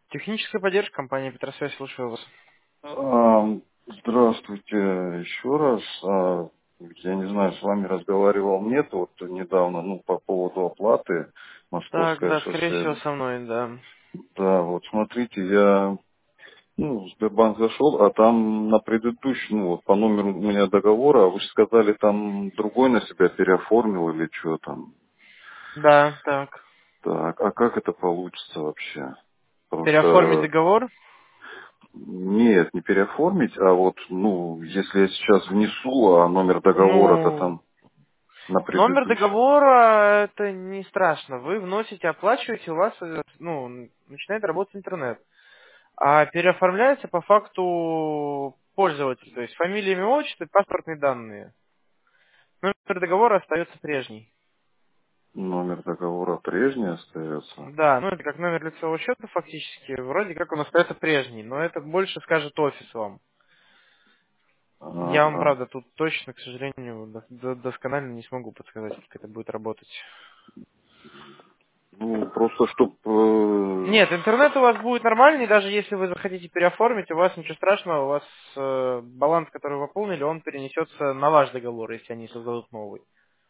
Техническая поддержка компании Петросвязь, слушаю вас. Здравствуйте еще раз. Я не знаю, с вами разговаривал нет, вот недавно, по поводу оплаты Так, Московское да, скорее всего, шоссе. со мной, да. Да, вот смотрите, я в Сбербанк зашел, а там на предыдущем, вот по номеру у меня договора, вы же сказали, там другой на себя переоформил или что там. Да, так. Так, а как это получится вообще? Потому Переоформить что договор? нет, не переоформить, а вот, если я сейчас внесу, а номер договора-то Ну, там на номер предыдущем. договора это не страшно. Вы вносите, оплачиваете, у вас начинает работать интернет. А переоформляется по факту пользователь, то есть фамилия, имя, отчество и паспортные данные. Номер договора остается прежний. Номер договора прежний остается. Да, ну это как номер лицевого счета фактически, вроде как он остается прежний, но это больше скажет офис вам. Я вам, Ага. правда, тут точно, к сожалению, досконально не смогу подсказать, как это будет работать. Просто чтоб... Нет, интернет у вас будет нормальный, даже если вы захотите переоформить, у вас ничего страшного, у вас баланс, который вы пополнили, он перенесется на ваш договор, если они создадут новый.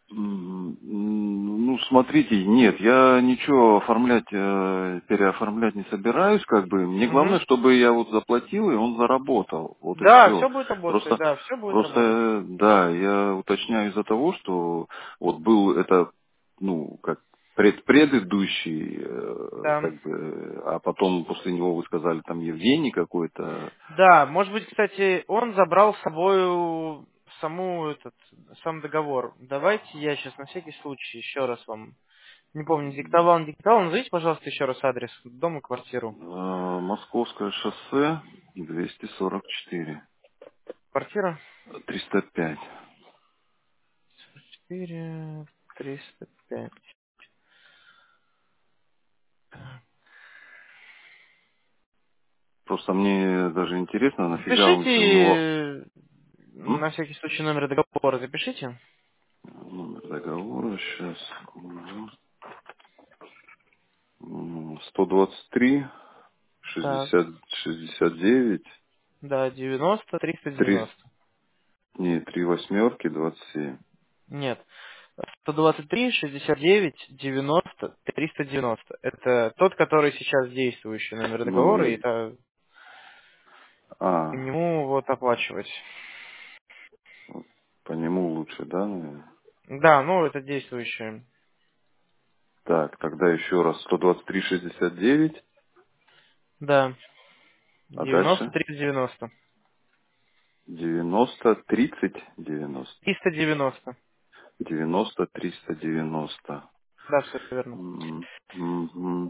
Смотрите, нет, я ничего переоформлять не собираюсь, как бы. Мне главное, Мгм. чтобы я вот заплатил, и он заработал. Вот и Да, все. все будет работать, Просто, да, все будет работать. просто, да, я уточняю из-за того, что вот был это, как предыдущий, Да. как бы, а потом после него вы сказали, там Евгений какой-то. Да, может быть, кстати, он забрал с собой сам договор. Давайте я сейчас на всякий случай еще раз вам, не помню, диктовал. Назовите, пожалуйста, еще раз адрес дома, квартиру. Московское шоссе 244, Квартира 305. 4305. Просто мне даже интересно, нафига он же его Запишите, на всякий случай, номер договора запишите. номер договора сейчас 123 Так, 69 да, 90 3, 390. не, 3 восьмерки 27. Нет. 123, 69, 90, 390. Это тот, который сейчас действующий номер договора, и Ну, это по а, нему вот оплачивать. по нему лучше, да, наверное? Да, ну это действующий. Так, тогда еще раз 123 69, Да, а 90, дальше 390. 90 30 90. 390. 90 390. Да, все верно. Мгм.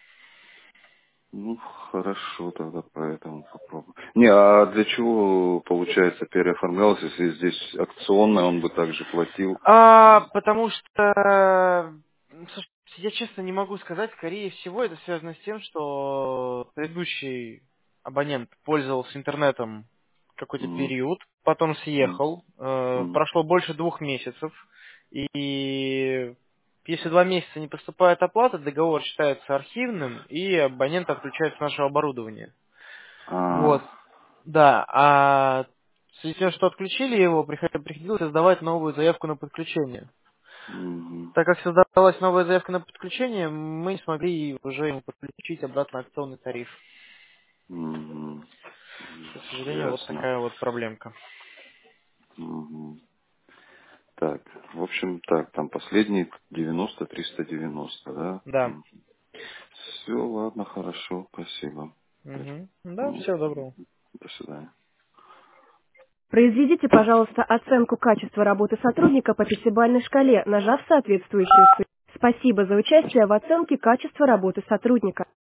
Хорошо, тогда поэтому попробую. Не, а для чего, получается, переоформлялся, если здесь акционный, он бы также платил? Потому что, слушайте, я честно не могу сказать, скорее всего, это связано с тем, что предыдущий абонент пользовался интернетом какой-то М, период, потом м, съехал, м. прошло больше 2 месяцев, и если 2 месяца не поступает оплата, договор считается архивным, и абонент отключается от нашего оборудования. Вот. А, Да, а в связи с тем, что отключили его, приходилось создавать новую заявку на подключение. мгм, Так как создавалась новая заявка на подключение, мы не смогли уже ему подключить обратно акционный тариф. мгм. К сожалению, вот Ясно. такая вот проблемка. Мгм. Так, в общем, так, там последний 90 390, да? Да. Все, ладно, хорошо, спасибо. Мгм. Да, М, всего доброго. До свидания. Произведите, пожалуйста, оценку качества работы сотрудника по пятибалльной шкале, нажав соответствующую ссылку. Спасибо за участие в оценке качества работы сотрудника.